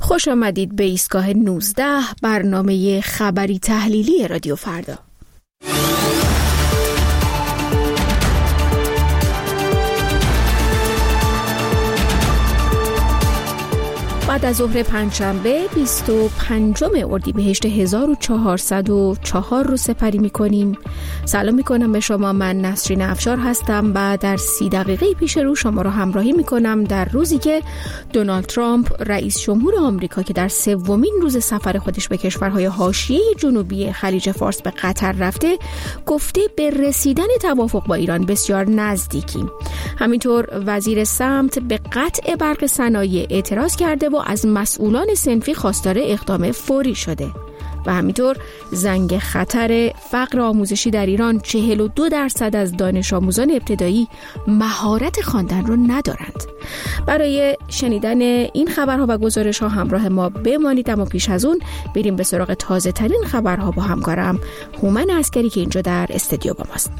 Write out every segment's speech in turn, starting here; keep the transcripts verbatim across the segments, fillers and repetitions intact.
خوش آمدید به ایستگاه نوزده، برنامه خبری تحلیلی رادیو فردا. بعد از ظهر پنجشنبه بیست و پنجم اردیبهشت هزار و چهارصد و چهار رو سپری می‌کنیم. سلام می‌کنم به شما، من نسرین افشار هستم و در سی دقیقه پیش رو شما رو همراهی می‌کنم در روزی که دونالد ترامپ رئیس جمهور آمریکا که در سومین روز سفر خودش به کشورهای حاشیه جنوبی خلیج فارس به قطر رفته، گفته به رسیدن توافق با ایران بسیار نزدیکیم. همینطور وزیر سمت به قطع برق صنایع اعتراض کرده و از مسئولان صنفی خواستار اقدام فوری شده و همینطور زنگ خطر فقر آموزشی در ایران، چهل و دو درصد از دانش آموزان ابتدایی مهارت خواندن رو ندارند. برای شنیدن این خبرها و گزارش ها همراه ما بمانید، اما پیش از اون بریم به سراغ تازه ترین خبرها با همکارم هومن عسکری که اینجا در استودیو با ماست.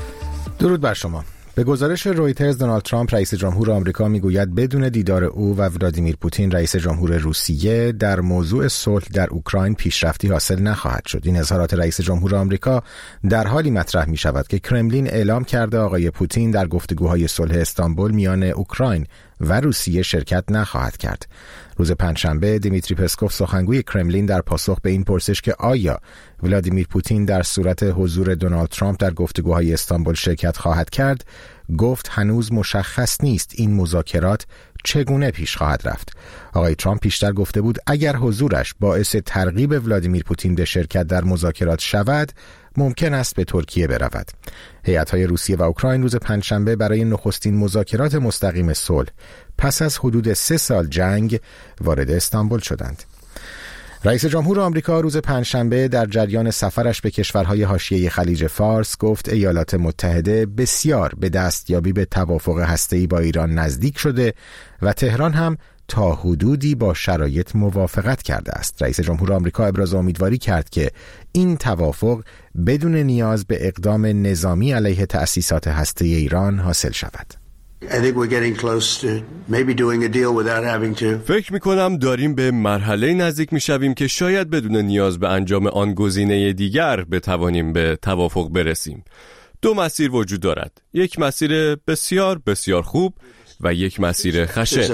درود بر شما. به گزارش رویترز، دونالد ترامپ رئیس جمهور آمریکا میگوید بدون دیدار او و ولادیمیر پوتین رئیس جمهور روسیه در موضوع صلح در اوکراین پیشرفتی حاصل نخواهد شد. این اظهارات رئیس جمهور آمریکا در حالی مطرح می شود که کرملین اعلام کرده آقای پوتین در گفتگوهای صلح استانبول میان اوکراین و روسیه شرکت نخواهد کرد. روز پنجشنبه دیمیتری پسکوف، سخنگوی کرملین، در پاسخ به این پرسش که آیا ولادیمیر پوتین در صورت حضور دونالد ترامپ در گفتگوهای استانبول شرکت خواهد کرد، گفت هنوز مشخص نیست این مذاکرات چگونه پیش خواهد رفت. آقای ترامپ پیشتر گفته بود اگر حضورش باعث ترغیب ولادیمیر پوتین به شرکت در مذاکرات شود، ممکن است به ترکیه برود. هیئت‌های روسیه و اوکراین روز پنجشنبه برای نخستین مذاکرات مستقیم صلح پس از حدود سه سال جنگ وارد استانبول شدند. رئیس جمهور آمریکا روز پنجشنبه در جریان سفرش به کشورهای حاشیه خلیج فارس گفت ایالات متحده بسیار به دستیابی به توافق هسته‌ای با ایران نزدیک شده و تهران هم تا حدودی با شرایط موافقت کرده است. رئیس جمهور آمریکا ابراز امیدواری کرد که این توافق بدون نیاز به اقدام نظامی علیه تأسیسات هسته‌ای ایران حاصل شود. فکر می‌کنم داریم به مرحله نزدیک می‌شویم که شاید بدون نیاز به انجام آن گزینه دیگر بتوانیم به توافق برسیم. دو مسیر وجود دارد، یک مسیر بسیار بسیار خوب و یک مسیر خشن.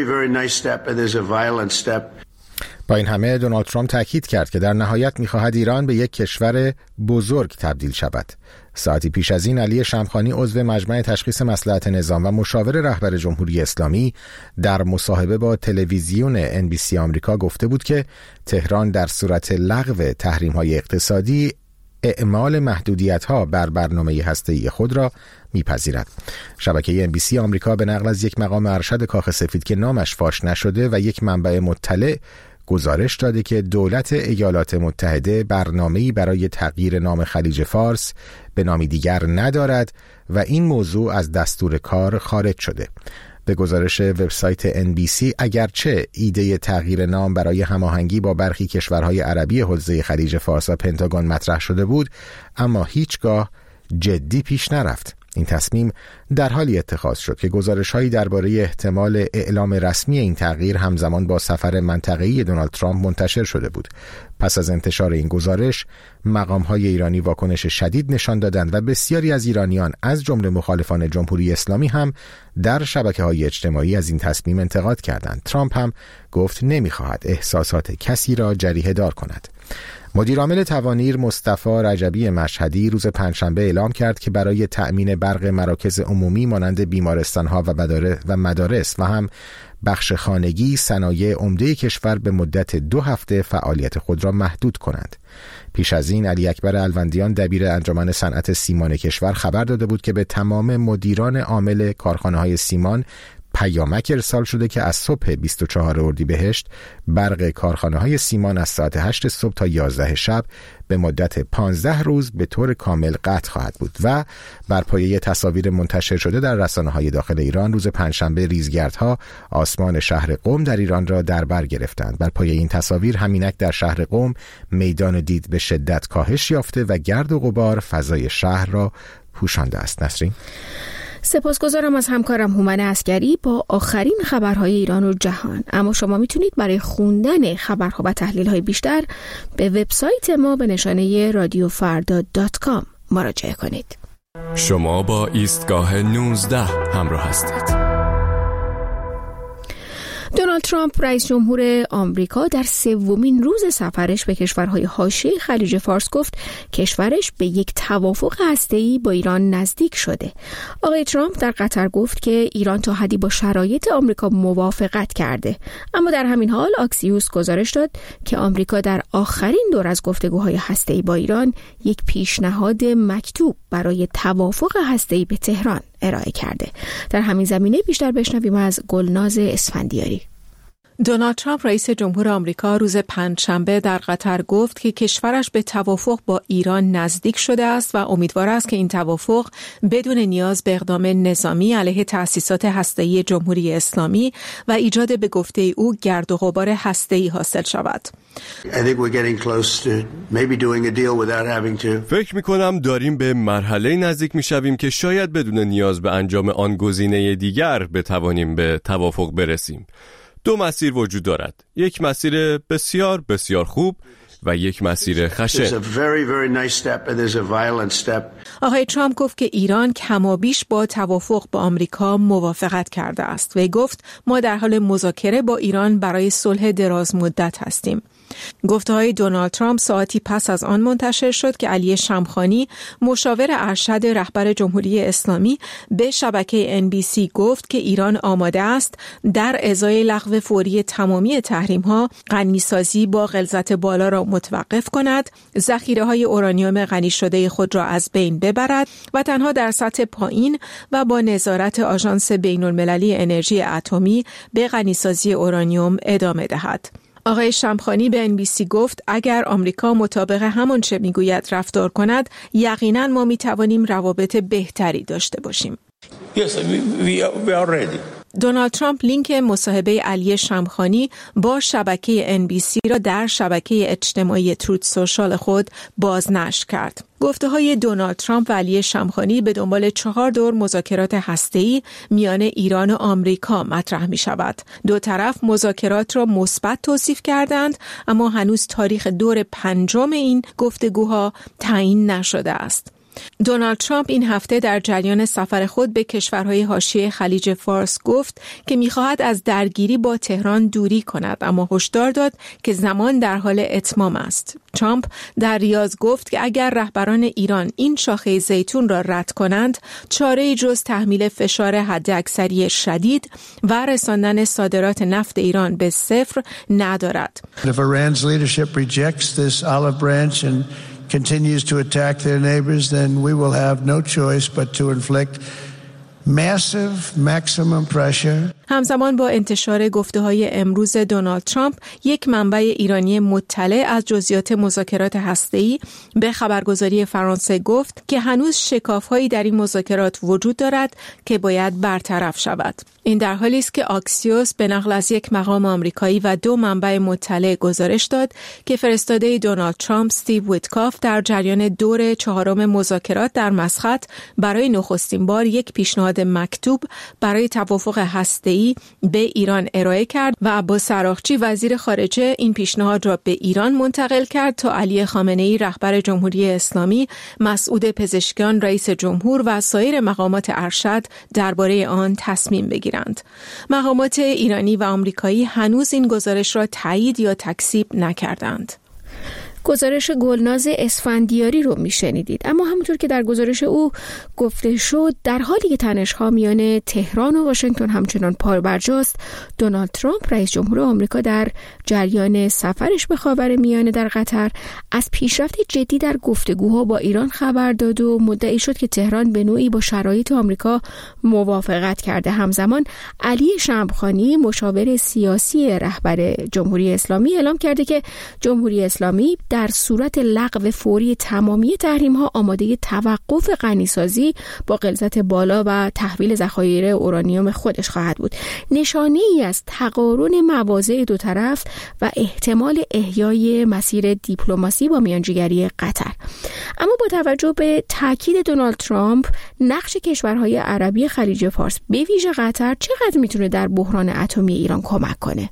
با این همه دونالد ترامپ تاکید کرد که در نهایت می‌خواهد ایران به یک کشور بزرگ تبدیل شود. ساعتی پیش از این علی شمخانی، عضو مجمع تشخیص مصلحت نظام و مشاور رهبر جمهوری اسلامی، در مصاحبه با تلویزیون ان بی سی آمریکا گفته بود که تهران در صورت لغو تحریم‌های اقتصادی اعمال محدودیت‌ها بر برنامه هسته‌ای خود را می‌پذیرد. شبکه ان بی سی آمریکا به نقل از یک مقام ارشد کاخ سفید که نامش فاش نشده و یک منبع مطلع گزارش داده که دولت ایالات متحده برنامه‌ای برای تغییر نام خلیج فارس به نامی دیگر ندارد و این موضوع از دستور کار خارج شده. به گزارش وبسایت ان بی سی، اگرچه ایده تغییر نام برای هماهنگی با برخی کشورهای عربی حوزه خلیج فارس و پنتاگون مطرح شده بود، اما هیچگاه جدی پیش نرفت. این تصمیم در حالی اتخاذ شد که گزارش‌هایی درباره احتمال اعلام رسمی این تغییر همزمان با سفر منطقه‌ای دونالد ترامپ منتشر شده بود. پس از انتشار این گزارش، مقام‌های ایرانی واکنش شدید نشان دادند و بسیاری از ایرانیان از جمله مخالفان جمهوری اسلامی هم در شبکه‌های اجتماعی از این تصمیم انتقاد کردند. ترامپ هم گفت نمی‌خواهد احساسات کسی را جریحه دار کند. مدیرعامل توانیر مصطفی رجبی مشهدی روز پنجشنبه اعلام کرد که برای تأمین برق مراکز عمومی مانند بیمارستان‌ها و مدارس و هم بخش خانگی، صنایع عمده کشور به مدت دو هفته فعالیت خود را محدود کنند. پیش از این علی اکبر الوندیان دبیر انجمن صنعت سیمان کشور خبر داده بود که به تمام مدیران عامل کارخانه‌های سیمان پیامک ارسال شده که از صبح بیست و چهارم اردیبهشت برق کارخانه‌های سیمان از ساعت هشت صبح تا یازده شب به مدت پانزده روز به طور کامل قطع خواهد بود. و بر پایه تصاویر منتشر شده در رسانه‌های داخل ایران روز پنجشنبه ریزگردها آسمان شهر قم در ایران را در بر گرفتند. بر پایه این تصاویر همینک در شهر قم میدان دید به شدت کاهش یافته و گرد و غبار فضای شهر را پوشانده است. نسرین؟ سپاسگزارم از همکارم هومن عسگری با آخرین خبرهای ایران و جهان. اما شما میتونید برای خوندن خبرها و تحلیل‌های بیشتر به وبسایت ما به نشانه رادیو فردا دات کام مراجعه کنید. شما با ایستگاه نوزده همراه هستید. دونالد ترامپ رئیس جمهور آمریکا در سومین روز سفرش به کشورهای حاشیه خلیج فارس گفت کشورش به یک توافق هسته‌ای با ایران نزدیک شده. آقای ترامپ در قطر گفت که ایران تا حدی با شرایط آمریکا موافقت کرده، اما در همین حال آکسیوس گزارش داد که آمریکا در آخرین دور از گفتگوهای هسته‌ای با ایران یک پیشنهاد مکتوب برای توافق هسته‌ای به تهران ارائه کرده. در همین زمینه بیشتر بشنویم از گلناز اسفندیاری. دونالد ترامپ رئیس جمهور آمریکا روز پنجشنبه در قطر گفت که کشورش به توافق با ایران نزدیک شده است و امیدوار است که این توافق بدون نیاز به اقدام نظامی علیه تأسیسات هسته‌ای جمهوری اسلامی و ایجاد به گفته او گرد و غبار هسته‌ای حاصل شود. فکر می‌کنم داریم به مرحله نزدیک می‌شویم که شاید بدون نیاز به انجام آن گزینه دیگر بتوانیم به توافق برسیم. دو مسیر وجود دارد، یک مسیر بسیار بسیار خوب و یک مسیر خشن. آقای ترامپ گفت که ایران کمابیش با توافق با آمریکا موافقت کرده است و گفت ما در حال مذاکره با ایران برای صلح دراز مدت هستیم. گفته‌های دونالد ترامپ ساعتی پس از آن منتشر شد که علی شمخانی مشاور ارشد رهبر جمهوری اسلامی به شبکه ان بی سی گفت که ایران آماده است در ازای لغو فوری تمامی تحریم‌ها غنی‌سازی با غلظت بالا را متوقف کند، ذخیره‌های اورانیوم غنی شده خود را از بین ببرد و تنها در سطح پایین و با نظارت آژانس بین‌المللی انرژی اتمی به غنی‌سازی اورانیوم ادامه دهد. آقای شمخانی به ان بی سی گفت اگر آمریکا مطابق همان چه میگوید رفتار کند یقینا ما میتوانیم روابط بهتری داشته باشیم. Yes, we, we are, we are ready. دونالد ترامپ لینک مصاحبه علی شمخانی با شبکه ان بی سی را در شبکه اجتماعی تروت سوشال خود بازنشر کرد. گفته‌های دونالد ترامپ و علی شمخانی به دنبال چهار دور مذاکرات هسته‌ای میان ایران و آمریکا مطرح می‌شود. دو طرف مذاکرات را مثبت توصیف کردند، اما هنوز تاریخ دور پنجم این گفتگوها تعیین نشده است. دونالد ترامپ این هفته در جریان سفر خود به کشورهای حاشیه خلیج فارس گفت که می‌خواهد از درگیری با تهران دوری کند، اما هشدار داد که زمان در حال اتمام است. ترامپ در ریاض گفت که اگر رهبران ایران این شاخه زیتون را رد کنند، چاره‌ای جز تحمیل فشار حداکثری شدید و رساندن صادرات نفت ایران به صفر ندارد. If Iran's leadership rejects this olive branch and continues to attack their neighbors, then we will have no choice but to inflict massive maximum pressure. همزمان با انتشار گفته‌های امروز دونالد ترامپ، یک منبع ایرانی مطلع از جزئیات مذاکرات هسته‌ای به خبرگزاری فرانسه گفت که هنوز شکاف‌هایی در این مذاکرات وجود دارد که باید برطرف شود. این در حالی است که آکسیوس به نقل از یک مقام آمریکایی و دو منبع مطلع گزارش داد که فرستاده دونالد ترامپ استیو ویتکاف در جریان دور چهارم مذاکرات در مسقط برای نخستین بار یک پیشنهاد مکتوب برای توافق هسته‌ای به ایران ارائه کرد و عباس عراقچی وزیر خارجه این پیشنهاد را به ایران منتقل کرد تا علی خامنه‌ای رهبر جمهوری اسلامی، مسعود پزشکیان رئیس جمهور و سایر مقامات ارشد درباره آن تصمیم بگیرند. مقامات ایرانی و آمریکایی هنوز این گزارش را تایید یا تکذیب نکردند. گزارش گلناز اسفندیاری رو میشنیدید، اما همونطور که در گزارش او گفته شد در حالی که تنش‌ها میان تهران و واشنگتن همچنان پابرجاست، دونالد ترامپ رئیس جمهور آمریکا در جریان سفرش به خاورمیانه در قطر از پیشرفت جدی در گفتگوها با ایران خبر داد و مدعی شد که تهران به نوعی با شرایط آمریکا موافقت کرده. همزمان علی شمخانی مشاور سیاسی رهبر جمهوری اسلامی اعلام کرده که جمهوری اسلامی در صورت لغو فوری تمامی تحریم‌ها آماده توقف غنیسازی با غلظت بالا و تحویل ذخایر اورانیوم خودش خواهد بود. نشانه‌ای از تقارن مواضع دو طرف و احتمال احیای مسیر دیپلماسی با میانجیگری قطر. اما با توجه به تاکید دونالد ترامپ نقش کشورهای عربی خلیج فارس به ویژه قطر چقدر میتونه در بحران اتمی ایران کمک کنه؟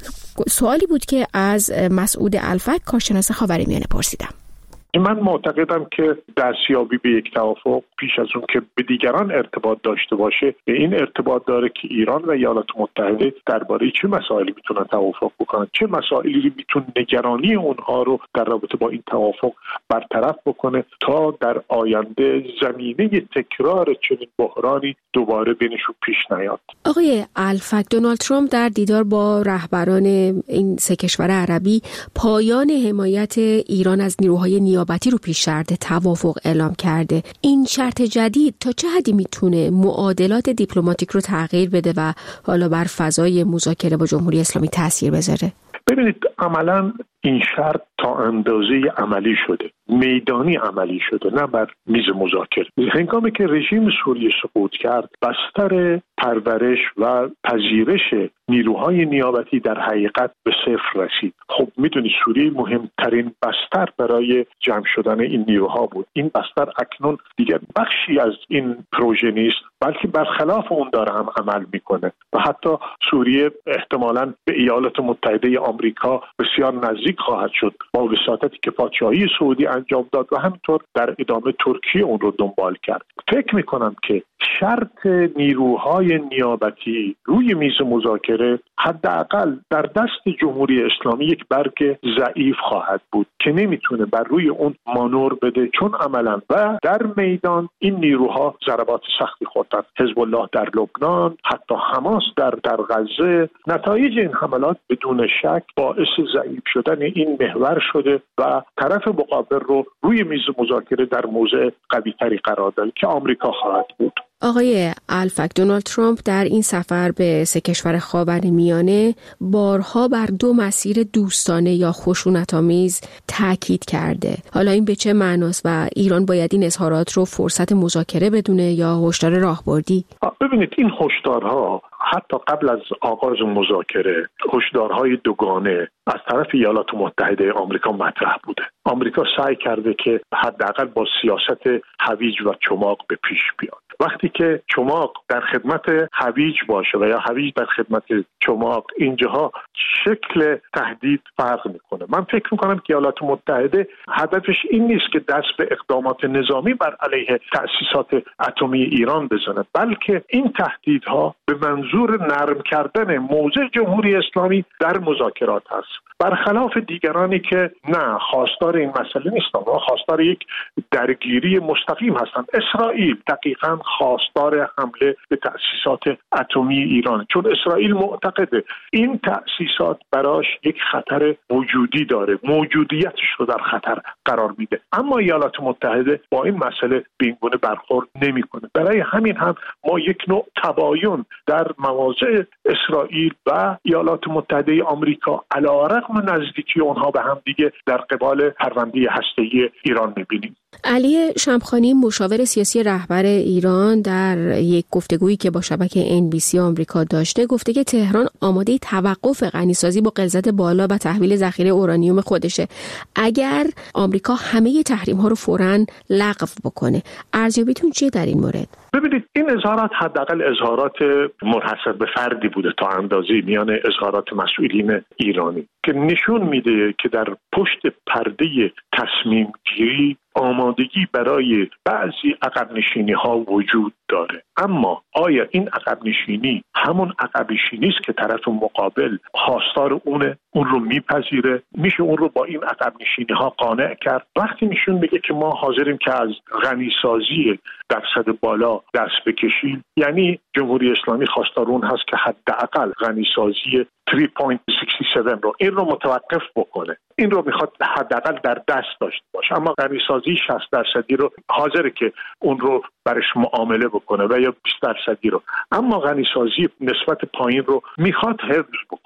سوالی بود که از مسعود الفک کارشناس خاورمیانه پرسیدم. من معتقدم که دستیابی به یک توافق پیش از اون که به دیگران ارتباط داشته باشه به این ارتباط داره که ایران و ایالات متحده درباره چه مسائلی میتونن توافق بکنن، چه مسائلی میتونه نگرانی اونها رو در رابطه با این توافق برطرف بکنه تا در آینده زمینه تکرار چنین بحرانی دوباره بینشون پیش نیاد. آقای الفک، دونالد ترامپ در دیدار با رهبران این سه کشور عربی پایان حمایت ایران از نیروهای نیابتی رو پیش شرط توافق اعلام کرده. این شرط جدید تا چه حدی میتونه معادلات دیپلماتیک رو تغییر بده و حالا بر فضای مذاکره با جمهوری اسلامی تاثیر بذاره؟ ببینید، عملاً این شرط تا اندازه عملی شده، میدانی عملی شده، نه بر میز مذاکره. هنگامی که رژیم سوریه سقوط کرد، بستر پرورش و پذیرش نیروهای نیابتی در حقیقت به صفر رسید. خب میدونی سوریه مهمترین بستر برای جمع شدن این نیروها بود. این بستر اکنون دیگر بخشی از این پروژه نیست، بلکه برخلاف اون داره هم عمل میکنه و حتی سوریه احتمالاً به ایالات متحده آمریکا بسیار نزدیک خواهد شد با وساطتی که پادشاهی سعودی انجام داد و همینطور در ادامه ترکیه اون رو دنبال کرد. فکر میکنم که شرط نیروهای نیابتی روی میز مذاکره حداقل در دست جمهوری اسلامی یک برگ ضعیف خواهد بود که نمیتونه بر روی اون مانور بده، چون عملا و در میدان این نیروها ضربات سختی خوردند. حزب الله در لبنان، حتی حماس در در غزه. نتایج این حملات بدون شک باعث ضعیف شدن این محور شده و طرف مقابل رو روی میز مذاکره در موضع قوی تری قرار داد که آمریکا خواهد بود. آقای الفک، دونالد ترامپ در این سفر به سه کشور خاورمیانه بارها بر دو مسیر دوستانه یا خشونت‌آمیز تاکید کرده. حالا این به چه معناست و ایران باید این اظهارات رو فرصت مذاکره بدونه یا هشدار راهبردی؟ ببینید، این هشدارها حتی قبل از آغاز مذاکره هشدارهای دوگانه از طرف ایالات متحده آمریکا مطرح بوده. آمریکا سعی کرده که حداقل با سیاست هویج و چماق به پیش بیاد. وقتی که چماق در خدمت هویج باشه و یا هویج در خدمت چماق، اینجاها شکل تهدید فرق میکنه. من فکر میکنم که ایالات متحده هدفش این نیست که دست به اقدامات نظامی بر علیه تأسیسات اتمی ایران بزنه، بلکه این تهدیدها به منظور نرم کردن موضع جمهوری اسلامی در مذاکرات هست. برخلاف دیگرانی که نه خواستار این مسئله نیستن و خواستار یک درگیری مستقیم هستند. اسرائیل دقیقاً خواستار حمله به تأسیسات اتمی ایران، چون اسرائیل معتقده این تأسیسات براش یک خطر وجودی داره، موجودیتش رو در خطر قرار میده. اما ایالات متحده با این مسئله به این گونه برخورد نمیکنه. برای همین هم ما یک نوع تباین در مواضع اسرائیل و ایالات متحده آمریکا علیرغم نزدیکی اونها به هم دیگه در قبال پرونده هسته‌ای ایران میبینیم. علی شمخانی، مشاور سیاسی رهبر ایران، در یک گفتگویی که با شبکه ان بی سی آمریکا داشته گفته که تهران آماده توقف غنیسازی با غلظت بالا و تحویل ذخیره اورانیوم خودشه اگر آمریکا همه تحریم‌ها رو فوراً لغو بکنه. ارزیابیتون چیه در این مورد؟ ببینید، این اظهارات حداقل اظهارات منحصر به فردی بوده تا اندازه میان اظهارات مسئولین ایرانی که نشون میده که در پشت پرده تصمیم گیری آمادگی برای بعضی عقب نشینی ها وجود داره. اما آیا این عقب نشینی همون عقب نشینی است که طرف مقابل خواستار اونه، اون رو میپذیره؟ میشه اون رو با این عقب نشینی ها قانع کرد؟ وقتی نشون میگه که ما حاضریم که از غنیسازی درصد بالا دست بکشیم، یعنی جمهوری اسلامی خواستار اون هست که حداقل غنیسازی سه و شصت و هفت رو این رو متوقف بکنه. این رو میخواد حداقل در دست داشته باشه، اما غنیسازی شصت درصدی رو حاضره که اون رو برش معامله بکنه و یا بیست درصدی رو، اما غنیسازی نسبت پایین رو میخواد حفظ بکنه.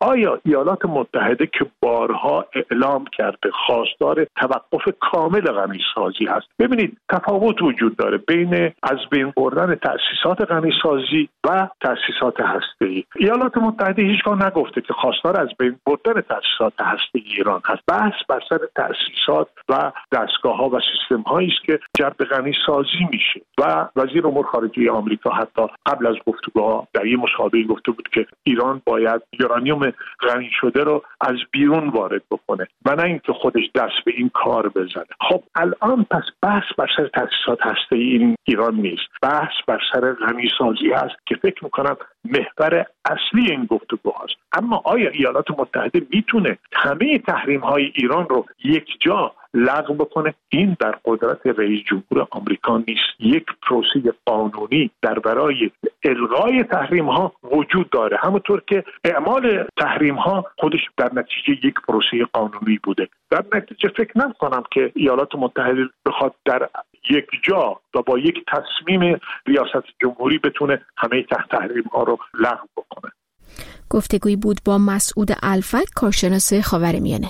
آیا ایالات متحده که بارها اعلام کرده خواستار توقف کامل غنیسازی هست؟ ببینید تفاوت وجود داره بین از بین بردن تأسیسات غنیسازی و تأسیسات هسته‌ای. ایالات متحده هیچگاه نگفته که خواستار از بین بردن تأسیسات هسته‌ای ایران هست. بحث بر سر تأسیسات و دستگاه‌ها و سیستم‌هایی است که جلب غنیسازی میشه و وزیر امور خارجه آمریکا حتی قبل از گفتگوها در یک مصاحبه گفته بود که ایران باید یورانیوم غنی شده رو از بیرون وارد بکنه و نه اینکه خودش دست به این کار بزنه. خب الان پس بحث بر سر تأسیسات هسته‌ای این ایران نیست، بحث بر سر غنیسازی هست که فکر میکنم محور اصلی این گفتگو هست. اما آیا ایالات متحده میتونه همه تحریم های ایران رو یک جا لغو بکنه؟ این در قدرت رئیس جمهور آمریکا نیست. یک پروسه قانونی در برای الغای تحریم ها وجود داره، همونطور که اعمال تحریم ها خودش در نتیجه یک پروسه قانونی بوده. در نتیجه فکر نمی‌کنم که ایالات متحده بخواد در یک جا و با یک تصمیم ریاست جمهوری بتونه همه تحت تحریم ها رو لغو بکنه. گفتگویی بود با مسعود الفت، کارشناس خاورمیانه.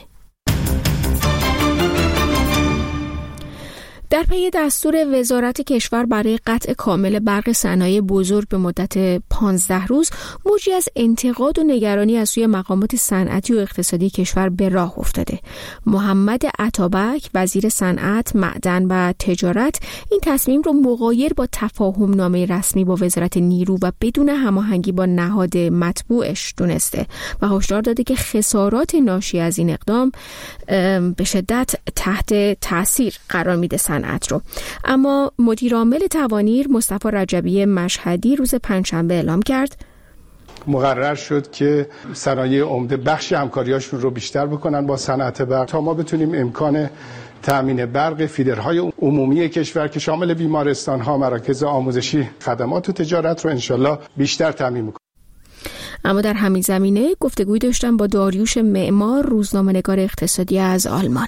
در پی دستور وزارت کشور برای قطع کامل برق صنایع بزرگ به مدت پانزده روز، موجی از انتقاد و نگرانی از سوی مقامات صنعتی و اقتصادی کشور به راه افتاده. محمد عطابک، وزیر صنعت، معدن و تجارت، این تصمیم رو مغایر با تفاهم نامه رسمی با وزارت نیرو و بدون هماهنگی با نهاد مطبوعش دونسته و هشدار داده که خسارات ناشی از این اقدام به شدت تحت تاثیر قرار میده صنعت رو. اما مدیر عامل توانیر مصطفی رجبی مشهدی روز پنجشنبه اعلام کرد مقرر شد که صنایع عمده بخش همکاریاشون رو بیشتر بکنن با صنعت برق تا ما بتونیم امکان تامین برق فیدرهای عمومی کشور که شامل بیمارستان‌ها، مراکز آموزشی، خدمات و تجارت رو انشالله بیشتر تامین می‌کنیم. اما در همین زمینه گفتگوی داشتم با داریوش معمار، روزنامه‌نگار اقتصادی از آلمان.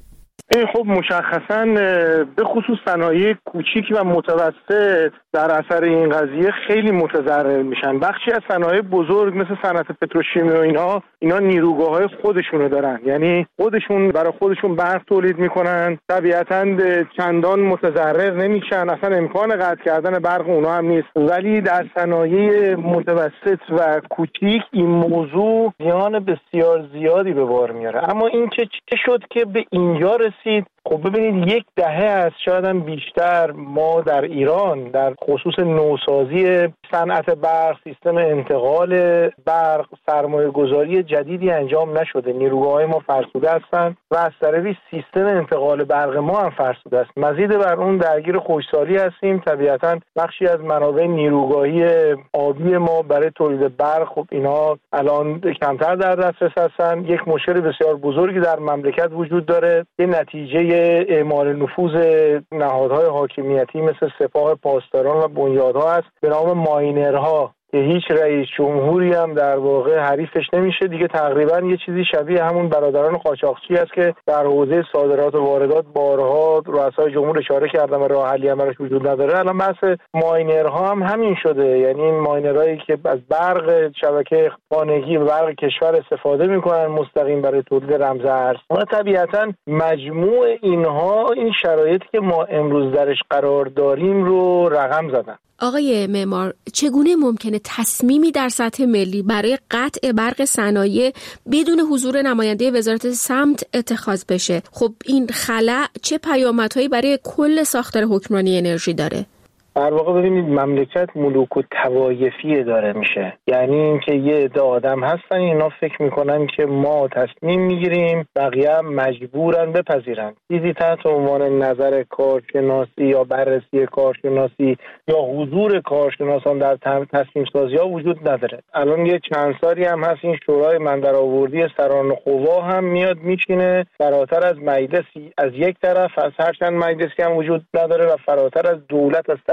خب مشخصاً به خصوص صنایع کوچیک و متوسط در اثر این قضیه خیلی متضرر میشن. بخشی از صنایع بزرگ مثل صنعت پتروشیمی و اینها اینا نیروگاه‌های خودشونو دارن، یعنی خودشون برای خودشون برق تولید میکنن، طبیعتاً چندان متضرر نمیشن، اصلا امکان قطع کردن برق اونا هم نیست. ولی در صنایع متوسط و کوچیک این موضوع زیان بسیار زیادی به بار میاره. اما این چه چه شد که به اینجا رسید؟ خب ببینید یک دهه است، شاید هم بیشتر، ما در ایران در خصوص نوسازی صنعت برق، سیستم انتقال برق، سرمایه گذاری جدیدی انجام نشده. نیروگاه‌های ما فرسوده هستند و از طرفی سیستم انتقال برق ما هم فرسوده است. مزید بر اون درگیر خشکسالی هستیم. طبیعتاً بخشی از منابع نیروگاهی آبی ما برای تولید برق خب اینا الان کمتر در دسترس هستند. یک مشکل بسیار بزرگی در مملکت وجود داره. یه نتیجه اعمال نفوذ نهادهای حاکمیتی مثل سپاه پاسداران و بنیادها است به نام ماینرها که هیچ رئیس جمهوری هم در واقع حریفش نمیشه. دیگه تقریبا یه چیزی شبیه همون برادران قاچاقچی است که در حوزه صادرات و واردات بارها رؤسای جمهور اشاره کردن و راه حلی براش وجود نداره. الان بحث ماینرها هم همین شده، یعنی این ماینرهایی که از برق شبکه خانگی و برق کشور استفاده میکنن مستقیم برای تولید رمز ارز. و طبیعتا مجموع اینها این شرایطی که ما امروز درش قرار داریم رو رقم زدن. آقای معمار، چگونه ممکنه تصمیمی در سطح ملی برای قطع برق صنایع بدون حضور نماینده وزارت سمت اتخاذ بشه؟ خب این خلأ چه پیامدهایی برای کل ساختار حکمرانی انرژی داره؟ در واقع ببینید مملکت ملوک و طوایفی داره میشه، یعنی اینکه یه عده آدم هستن اینا فکر میکنن که ما تصمیم میگیریم بقیه هم مجبورن بپذیرن. چیزی تحت عنوان نظر کارشناسی یا بررسی کارشناسی یا حضور کارشناسان در تصمیم سازی ها وجود نداره. الان یه چند سالی هم هست این شورای مندرآوردی سران قوا هم میاد میشینه فراتر از مجلسی از یک طرف، از هر چند مجلسی هم وجود نداره و فراتر از دولت از طرف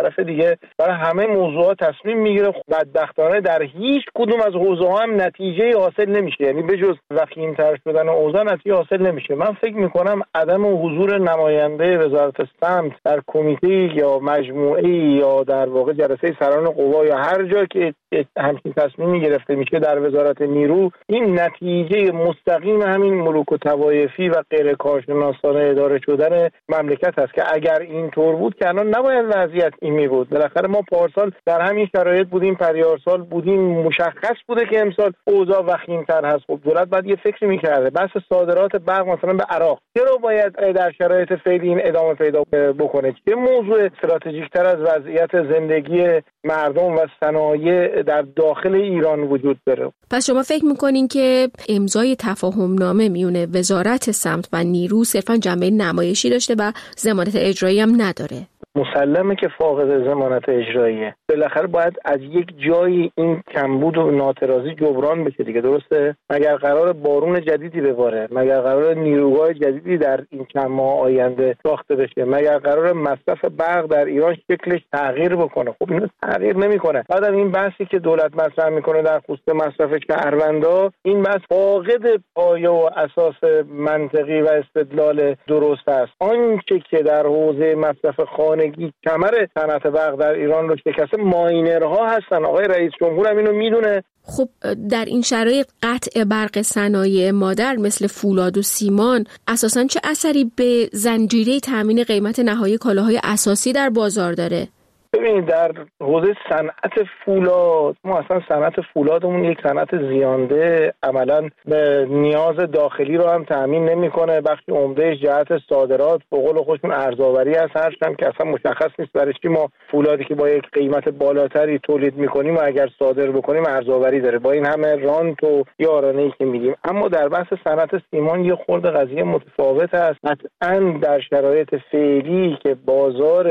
طرف دیگه برای همه موضوعات تصمیم میگیره. بدبختانه در هیچ کدوم از حوزه‌ها هم نتیجه حاصل نمیشه، یعنی بجز وخیم‌تر شدن اوضاع نتیجه حاصل نمیشه. من فکر میکنم عدم حضور نماینده وزارت سمت در کمیته یا مجموعه یا در واقع جلسه سران قوا یا هر جا که همچین تصمیمی گرفته میشه در وزارت نیرو، این نتیجه مستقیم همین ملوک و طوایفی و غیر کارشناسانه اداره شدن مملکت است که اگر این طور بود که الان نباید وضعیت این می بود. بالاخره ما پارسال در همین شرایط بودیم، پریارسال بودیم، مشخص بوده که امسال اوضاع وخیم‌تر هست. خب دولت باید یه فکری می‌کرده. بحث صادرات برق مثلا به عراق چرا باید در شرایط فعلی این ادامه پیدا بکنه؟ چه موضوع استراتژیک‌تر از وضعیت زندگی مردم و صنایع در داخل ایران وجود داره؟ پس شما فکر می‌کنین که امضای تفاهم‌نامه میونه وزارت سمت و نیرو صرفاً جنبه نمایشی داشته و ضمانت اجرایی هم نداره؟ مسلمه که فاقد ضمانت اجراییه. بالاخره باید از یک جایی این کمبود و ناترازی جبران بشه دیگه، درسته؟ مگر قرار بارون جدیدی بباره؟ مگر قرار نیروگاه جدیدی در این چند ماه آینده ساخته بشه؟ مگر قرار مصرف برق در ایران شکلش تغییر بکنه؟ خب اینو تغییر نمیکنه. بعدم این بحثی که دولت مطرح میکنه در خصوص مصرف شهروندا، این بحث فاقد پایه و اساس منطقی و استدلال درست است. آنچه که در حوزه مصرف خانگی کمر صنعت برق در ایران رو شکسته ماینرها هستن. آقای رئیس جمهور هم اینو میدونه. خب در این شرایط قطع برق صنایع مادر مثل فولاد و سیمان اساساً چه اثری به زنجیره تامین قیمت نهایی کالاهای اساسی در بازار داره؟ ببینید در حوزه صنعت فولاد، ما اصلا صنعت فولادمون یک صنعت زیانده، عملاً به نیاز داخلی رو هم تامین نمیکنه. بخشی عمدهش جهت صادرات به قول خودشون ارزآوری هست، هرچند که اصلا مشخص نیست برای چی ما فولادی که با یک قیمت بالاتری تولید میکنیم و اگر صادر بکنیم ارزآوری داره با این همه رانت و یارانه‌ای که میدیم. اما در بحث صنعت سیمان یه خورده قضیه متفاوت است. قطعاً در شرایط فعلی که بازار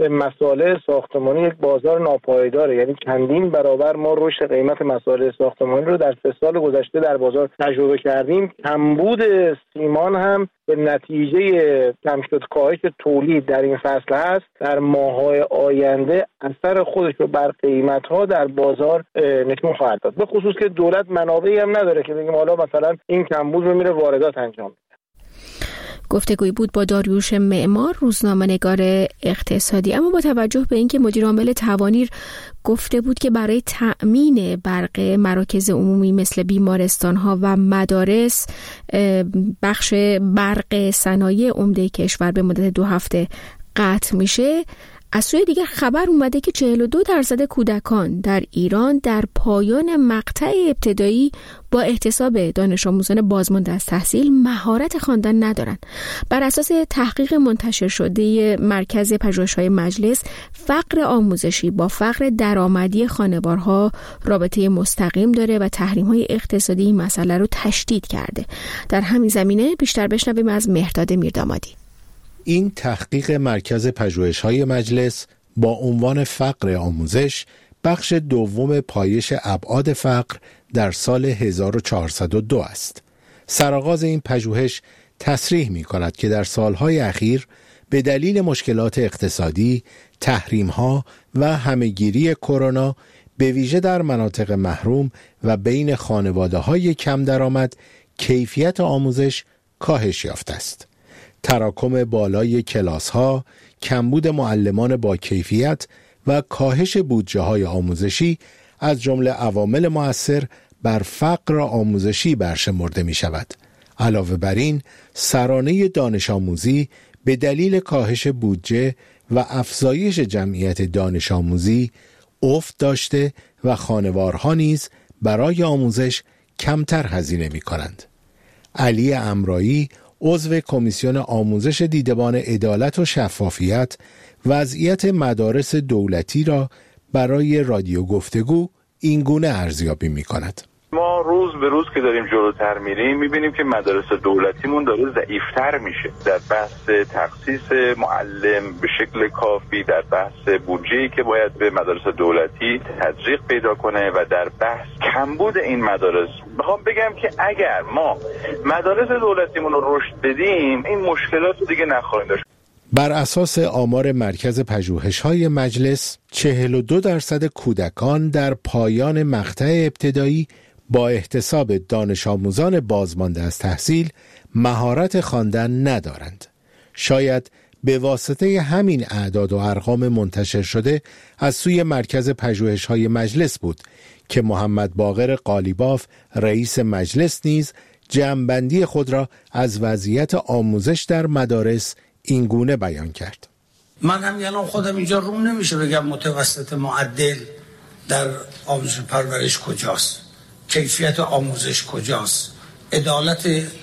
مسائل ساختمانی یک بازار ناپایداره، یعنی چندین برابر ما رشد قیمت مسائل ساختمانی رو در سه سال گذشته در بازار تجربه کردیم. کمبود سیمان هم به نتیجه کم شد کاهش تولید در این فصل هست، در ماه‌های آینده اثر خودش رو بر قیمت‌ها در بازار نشون خواهد داد. به خصوص که دولت منابعی هم نداره که بگیم حالا مثلا این کمبود رو میره واردات انجام بده. گفتگویی بود با داریوش معمار، روزنامه‌نگار اقتصادی. اما با توجه به اینکه مدیر عامل توانیر گفته بود که برای تأمین برق مراکز عمومی مثل بیمارستان‌ها و مدارس بخش برق صنایع عمده کشور به مدت دو هفته قطع میشه، از سوی دیگر خبر اومده که چهل و دو درصد کودکان در ایران در پایان مقطع ابتدایی با احتساب دانش آموزان بازمانده از تحصیل مهارت خواندن ندارند. بر اساس تحقیق منتشر شده مرکز پژوهش‌های مجلس، فقر آموزشی با فقر درآمدی خانوارها رابطه مستقیم داره و تحریم‌های اقتصادی این مسئله رو تشدید کرده. در همین زمینه بیشتر بشنویم از مهرداد میردامادی. این تحقیق مرکز پژوهش‌های مجلس با عنوان فقر آموزش، بخش دوم پایش ابعاد فقر در سال هزار و چهارصد و دو است. سرآغاز این پژوهش تصریح می‌کند که در سالهای اخیر به دلیل مشکلات اقتصادی، تحریم‌ها و همه‌گیری کرونا به ویژه در مناطق محروم و بین خانواده‌های کم درآمد کیفیت آموزش کاهش یافته است. تراکم بالای کلاس‌ها، کمبود معلمان با کیفیت و کاهش بودجه‌های آموزشی از جمله عوامل مؤثر بر فقر آموزشی برشمرده می‌شود. علاوه بر این، سرانه دانش آموزی به دلیل کاهش بودجه و افزایش جمعیت دانش آموزی افت داشته و خانوارها نیز برای آموزش کمتر هزینه می‌کنند. علی امرایی، عضو کمیسیون آموزش دیدبان عدالت و شفافیت، وضعیت مدارس دولتی را برای رادیو گفتگو این گونه ارزیابی می‌کند. ما روز به روز که داریم جلوتر میریم میبینیم که مدارس دولتیمون داره ضعیفتر میشه در بحث تخصیص معلم به شکل کافی، در بحث بودجه‌ای که باید به مدارس دولتی تزریق پیدا کنه و در بحث کمبود این مدارس. میخوام بگم که اگر ما مدارس دولتیمون رو رشد بدیم این مشکلات رو دیگه نخواهیم داشت. بر اساس آمار مرکز پژوهش‌های مجلس، چهل و دو درصد کودکان در پایان مقطع ابتدایی با احتساب دانش آموزان بازمانده از تحصیل مهارت خواندن ندارند. شاید به واسطه همین اعداد و ارقام منتشر شده از سوی مرکز پژوهش‌های مجلس بود که محمد باقر قالیباف رئیس مجلس نیز جمع‌بندی خود را از وضعیت آموزش در مدارس این گونه بیان کرد. من هم یعنی خودم اینجا روم نمیشه بگم متوسط معدل در آموزش پرورش کجاست، کیفیت آموزش کجاست، عدالت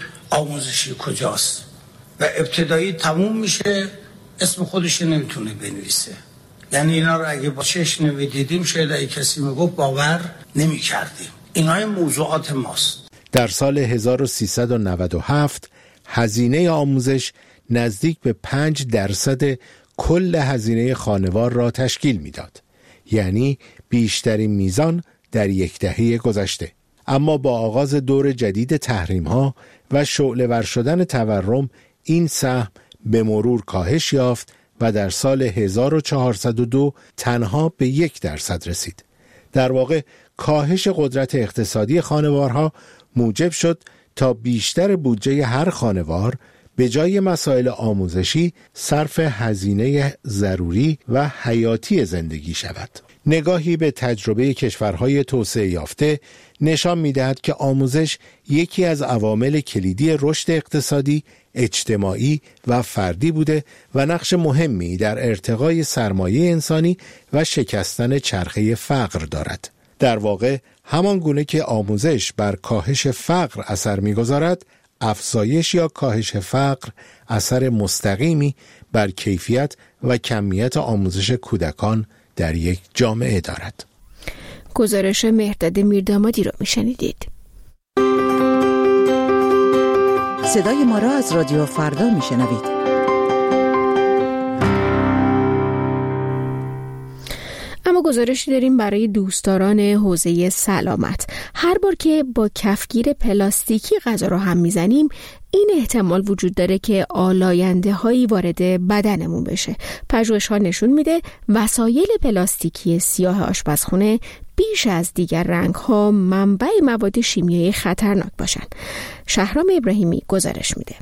آموزشی کجاست و ابتدایی تموم میشه اسم خودش نمیتونه بنویسه. یعنی اینا رو اگه با چشم نمیدیدیم شاید اگه کسی میگفت باور نمیکردیم. اینا موضوعات ماست. در سال هزار و سیصد و نود و هفت هزینه آموزش نزدیک به پنج درصد کل هزینه خانوار را تشکیل میداد، یعنی بیشترین میزان در یک دهه گذشته. اما با آغاز دور جدید تحریم‌ها و شعله‌ور شدن تورم این سهم به مرور کاهش یافت و در سال هزار و چهارصد و دو تنها به یک درصد رسید. در واقع کاهش قدرت اقتصادی خانوارها موجب شد تا بیشتر بودجه هر خانوار به جای مسائل آموزشی صرف هزینه ضروری و حیاتی زندگی شود. نگاهی به تجربه کشورهای توسعه یافته نشان می‌دهد که آموزش یکی از عوامل کلیدی رشد اقتصادی، اجتماعی و فردی بوده و نقش مهمی در ارتقای سرمایه انسانی و شکستن چرخه فقر دارد. در واقع همان گونه که آموزش بر کاهش فقر اثر می‌گذارد، افزایش یا کاهش فقر اثر مستقیمی بر کیفیت و کمیت آموزش کودکان در یک جامعه دارد. گزارش مهرداد میردامادی را میشنیدید. صدای ما را از رادیو فردا میشنوید. اما گزارشی داریم برای دوستداران حوزه سلامت. هر بار که با کفگیر پلاستیکی غذا رو هم میزنیم این احتمال وجود داره که آلاینده هایی وارد بدنمون بشه. پژوهش ها نشون میده وسایل پلاستیکی سیاه آشپزخونه بیش از دیگر رنگ ها منبع مواد شیمیایی خطرناک باشن. شهرام ابراهیمی گزارش میده.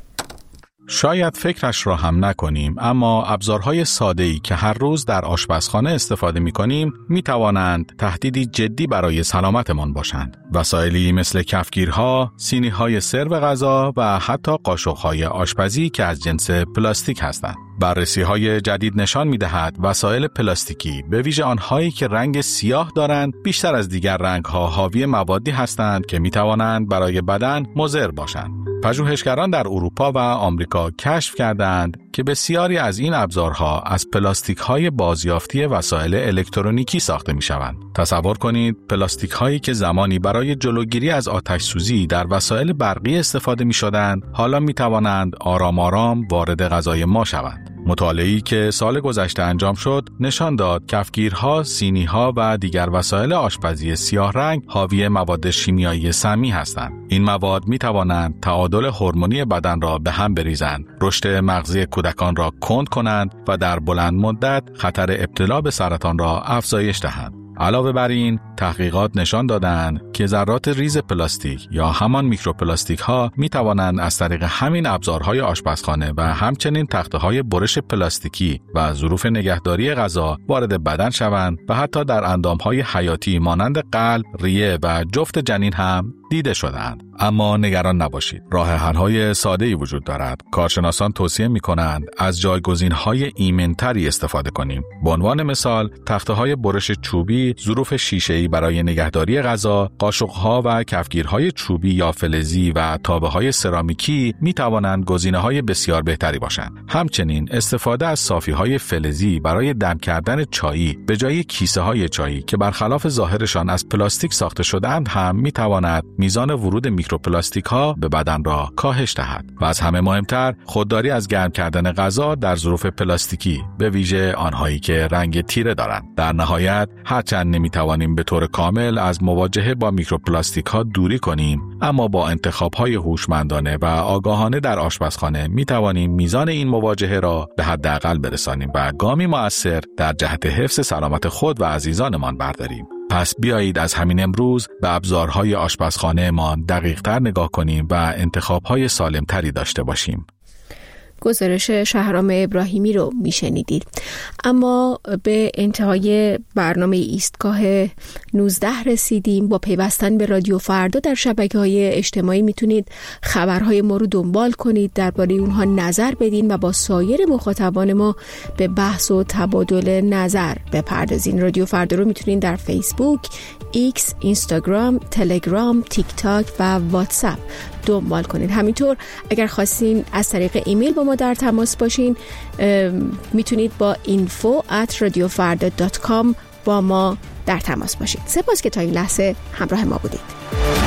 شاید فکرش را هم نکنیم، اما ابزارهای ساده‌ای که هر روز در آشپزخانه استفاده می‌کنیم می‌توانند تهدیدی جدی برای سلامتمان باشند. وسایلی مثل کفگیرها، سینی‌های سرو غذا و حتی قاشق‌های آشپزی که از جنس پلاستیک هستند. بررسی‌های جدید نشان می‌دهد وسایل پلاستیکی، به ویژه آنهایی که رنگ سیاه دارند، بیشتر از دیگر رنگ‌ها حاوی موادی هستند که می‌توانند برای بدن مضر باشند. پژوهشگران در اروپا و آمریکا کشف کردند که بسیاری از این ابزارها از پلاستیک‌های بازیافتی وسایل الکترونیکی ساخته می‌شوند. تصور کنید پلاستیک‌هایی که زمانی برای جلوگیری از آتش‌سوزی در وسایل برقی استفاده می‌شدند، حالا می‌توانند آرام آرام وارد غذای ما شوند. مطالعه‌ای که سال گذشته انجام شد نشان داد کفگیرها، سینی‌ها و دیگر وسایل آشپزی سیاه رنگ حاوی مواد شیمیایی سمی هستند. این مواد می‌توانند تعادل هورمونی بدن را به هم بریزند، رشد مغزی کودکان را کند کنند و در بلند مدت خطر ابتلا به سرطان را افزایش دهند. علاوه بر این، تحقیقات نشان دادند که ذرات ریز پلاستیک یا همان میکروپلاستیک ها می توانند از طریق همین ابزارهای آشپزخانه و همچنین تخته‌های برش پلاستیکی و ظروف نگهداری غذا وارد بدن شوند و حتی در اندام‌های حیاتی مانند قلب، ریه و جفت جنین هم دیده شدند. اما نگران نباشید، راه حل‌های ساده‌ای وجود دارد. کارشناسان توصیه می‌کنند از جایگزین‌های ایمن‌تری استفاده کنیم. به عنوان مثال، تخته‌های برش چوبی، ظروف شیشه‌ای برای نگهداری غذا، قاشق‌ها و کفگیرهای چوبی یا فلزی و تابه‌های سرامیکی می‌توانند گزینه‌های بسیار بهتری باشند. همچنین استفاده از صافی‌های فلزی برای دم کردن چایی به جای کیسه‌های چایی که برخلاف ظاهرشان از پلاستیک ساخته شده‌اند هم می‌تواند میزان ورود میکروپلاستیک ها به بدن را کاهش دهد و از همه مهمتر خودداری از گرم کردن غذا در ظروف پلاستیکی، به ویژه آنهایی که رنگ تیره دارند. در نهایت هرچند نمیتوانیم به طور کامل از مواجهه با میکروپلاستیک ها دوری کنیم، اما با انتخاب های هوشمندانه و آگاهانه در آشپزخانه میتوانیم میزان این مواجهه را به حداقل برسانیم و گامی مؤثر در جهت حفظ سلامت خود و عزیزانمان برداریم. پس بیایید از همین امروز به ابزارهای آشپزخانه‌مان دقیق‌تر نگاه کنیم و انتخاب‌های سالم‌تری داشته باشیم. گزارش شهرام ابراهیمی رو میشنیدید. اما به انتهای برنامه ایستگاه نوزده رسیدیم. با پیوستن به رادیو فردا در شبکه‌های اجتماعی میتونید خبرهای ما رو دنبال کنید، درباره اونها نظر بدین و با سایر مخاطبان ما به بحث و تبادل نظر بپردازین. رادیو فردا رو میتونید در فیسبوک، ایکس، اینستاگرام، تلگرام، تیک تاک و واتساپ دنبال کنید. همینطور اگر خواستین از طریق ایمیل با ما در تماس باشین، میتونید با info at radiofarda dot com با ما در تماس باشید. سپاس که تا این لحظه همراه ما بودید.